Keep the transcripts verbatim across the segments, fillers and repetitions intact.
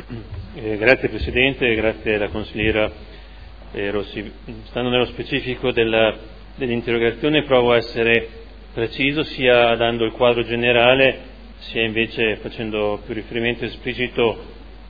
Eh, grazie Presidente, grazie alla consigliera eh, Rossi. Stando nello specifico della, dell'interrogazione, provo a essere preciso sia dando il quadro generale sia invece facendo più riferimento esplicito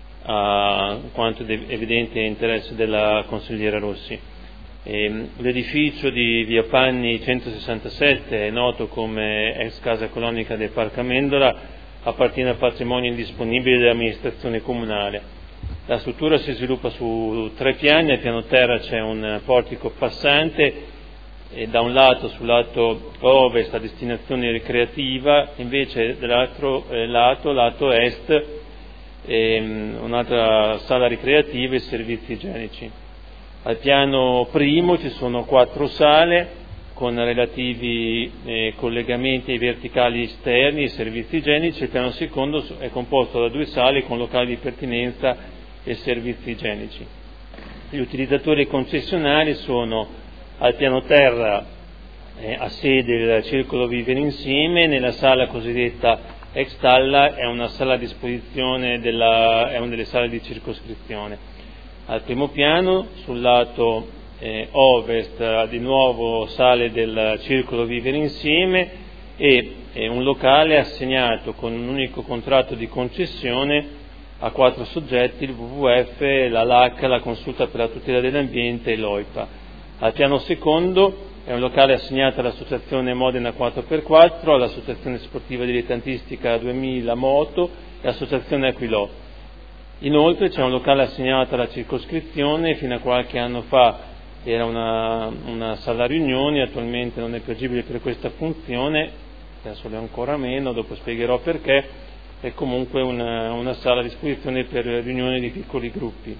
a quanto è evidente interesse della consigliera Rossi. Eh, l'edificio di via Panni centosessantasette è noto come ex casa colonica del Parco Amendola, appartiene al patrimonio indisponibile dell'amministrazione comunale. La struttura si sviluppa su tre piani, al piano terra c'è un portico passante e da un lato, sul lato ovest, a destinazione ricreativa, invece dall'altro eh, lato, lato est, ehm, un'altra sala ricreativa e servizi igienici. Al piano primo ci sono quattro sale con relativi eh, collegamenti ai verticali esterni e servizi igienici. Il piano secondo è composto da due sale con locali di pertinenza e servizi igienici. Gli utilizzatori concessionari sono al piano terra eh, a sede il Circolo Vivere Insieme, nella sala cosiddetta ex Talla è una sala a disposizione della, è una delle sale di circoscrizione. Al primo piano, sul lato eh, ovest, di nuovo sale del Circolo Vivere Insieme e eh, un locale assegnato con un unico contratto di concessione a quattro soggetti, il W W F, la L A C, la Consulta per la tutela dell'ambiente e l'O I P A. Al piano secondo è un locale assegnato all'Associazione Modena quattro per quattro, all'Associazione Sportiva Dilettantistica duemila Moto e all'Associazione Aquilò. Inoltre c'è un locale assegnato alla circoscrizione, fino a qualche anno fa era una, una sala riunioni, attualmente non è più agibile per questa funzione, adesso è ancora meno, dopo spiegherò perché, è comunque una, una sala a disposizione per riunioni di piccoli gruppi.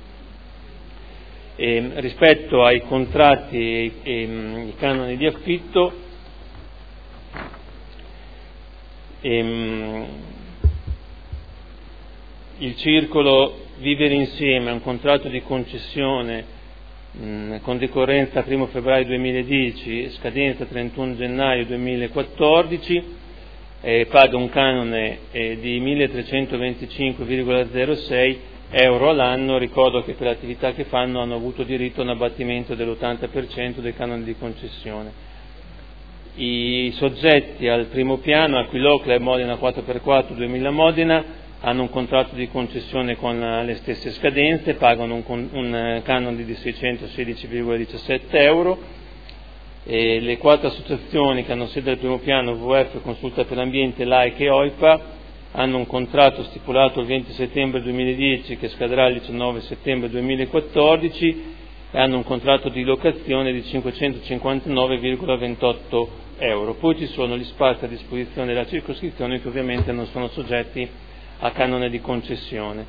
E, rispetto ai contratti e, e i canoni di affitto, e, il Circolo Vivere Insieme ha un contratto di concessione mh, con decorrenza primo febbraio duemiladieci, scadenza trentuno gennaio duemilaquattordici, eh, paga un canone eh, di milletrecentoventicinque virgola zero sei euro all'anno. Ricordo che per le attività che fanno hanno avuto diritto a un abbattimento dell'ottanta per cento dei canoni di concessione. I soggetti al primo piano, Aquilò, Club Modena quattro per quattro, duemila Modena, hanno un contratto di concessione con le stesse scadenze, pagano un, un canone di seicentosedici virgola diciassette euro, e le quattro associazioni che hanno sede al primo piano, W W F, Consulta per l'Ambiente, L A I C e O I P A, hanno un contratto stipulato il venti settembre duemiladieci che scadrà il diciannove settembre duemilaquattordici e hanno un contratto di locazione di cinquecentocinquantanove virgola ventotto euro. Poi ci sono gli spazi a disposizione della circoscrizione che ovviamente non sono soggetti a canone di concessione.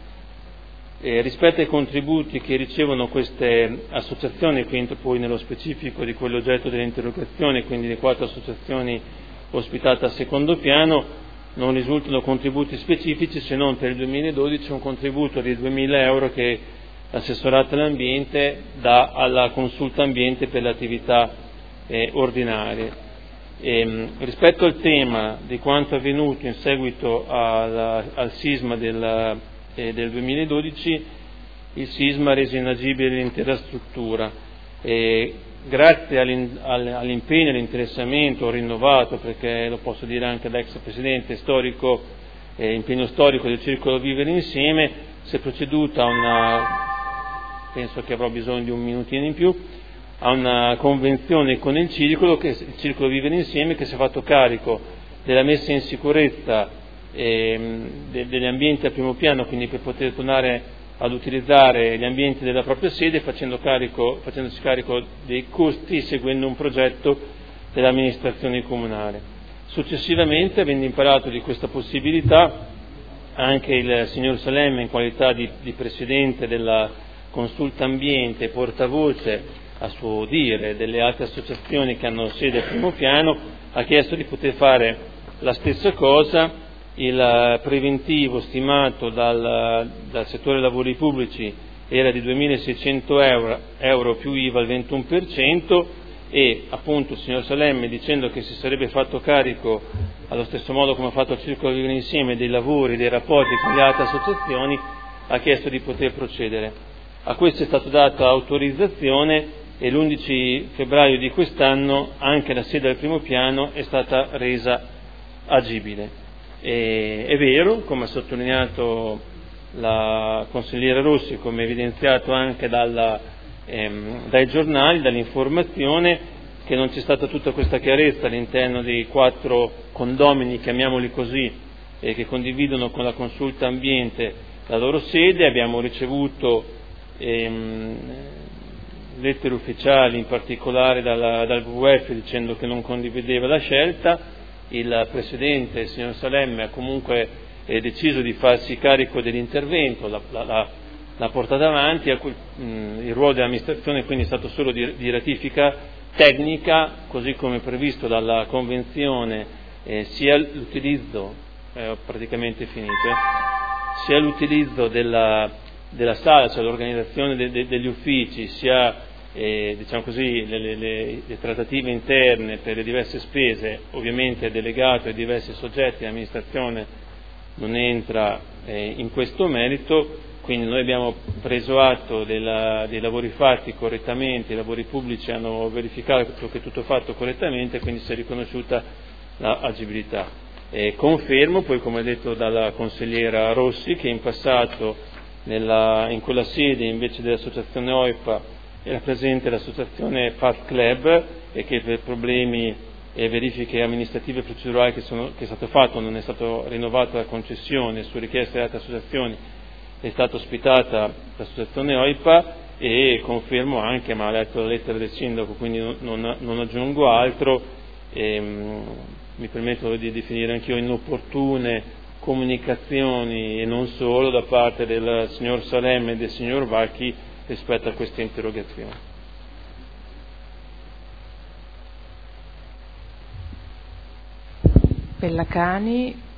E rispetto ai contributi che ricevono queste associazioni, qui entro poi nello specifico di quell'oggetto dell'interrogazione, quindi le quattro associazioni ospitate al secondo piano, non risultano contributi specifici, se non per il duemiladodici un contributo di duemila euro che l'assessorato all'ambiente dà alla consulta ambiente per le attività eh, ordinarie. E, rispetto al tema di quanto avvenuto in seguito al, al sisma del, eh, del duemiladodici, il sisma ha reso inagibile l'intera struttura. E, grazie all'in, all'impegno e all'interessamento rinnovato, perché lo posso dire anche da ex presidente storico, eh, impegno storico del Circolo Vivere Insieme, si è proceduto a una, penso che avrò bisogno di un minutino in più, a una convenzione con il Circolo, che, il Circolo Vivere Insieme, che si è fatto carico della messa in sicurezza eh, de, degli ambienti al primo piano, quindi per poter tornare ad utilizzare gli ambienti della propria sede, facendo carico, facendosi carico dei costi, seguendo un progetto dell'amministrazione comunale. Successivamente, avendo imparato di questa possibilità, anche il signor Salemme, in qualità di, di presidente della Consulta Ambiente e portavoce a suo dire delle altre associazioni che hanno sede al primo piano, ha chiesto di poter fare la stessa cosa. Il preventivo stimato dal, dal settore lavori pubblici era di duemilaseicento euro, euro più I V A al ventuno per cento, e appunto il signor Salemme, dicendo che si sarebbe fatto carico allo stesso modo come ha fatto il Circolo Vivere Insieme dei lavori, dei rapporti con le altre associazioni, ha chiesto di poter procedere. A questo è stata data autorizzazione e l'undici febbraio di quest'anno anche la sede del primo piano è stata resa agibile. E, è vero, come ha sottolineato la consigliera Rossi, come evidenziato anche dalla, ehm, dai giornali, dall'informazione, che non c'è stata tutta questa chiarezza all'interno dei quattro condomini, chiamiamoli così, eh, che condividono con la Consulta Ambiente la loro sede. Abbiamo ricevuto ehm, lettere ufficiali, in particolare dalla, dal W W F, dicendo che non condivideva la scelta. Il Presidente, il signor Salemme, ha comunque eh, deciso di farsi carico dell'intervento, l'ha, l'ha, l'ha portata avanti, a cui, mh, il ruolo dell'amministrazione quindi è stato solo di, di ratifica tecnica, così come previsto dalla Convenzione, eh, sia l'utilizzo, eh, ho praticamente finito, eh, sia l'utilizzo della, della sala, cioè l'organizzazione de, de, degli uffici, sia eh, diciamo così, le, le, le, le trattative interne per le diverse spese, ovviamente è delegato ai diversi soggetti, l'amministrazione non entra eh, in questo merito. Quindi noi abbiamo preso atto della, dei lavori fatti correttamente, i lavori pubblici hanno verificato che è tutto fatto correttamente, quindi si è riconosciuta l'agibilità. E confermo poi, come detto dalla consigliera Rossi, che in passato nella, in quella sede invece dell'associazione O I P A era presente l'associazione Fast Club e che per problemi e verifiche amministrative e procedurali che, sono, che è stato fatto non è stato rinnovata la concessione su richiesta di altre associazioni. È stata ospitata l'associazione O I P A e confermo anche, ma ha letto la lettera del sindaco, quindi non, non, non aggiungo altro, e, mh, mi permetto di definire anch'io inopportune comunicazioni e non solo da parte del signor Salemme e del signor Vacchi rispetto a queste interrogazioni. Pellacani.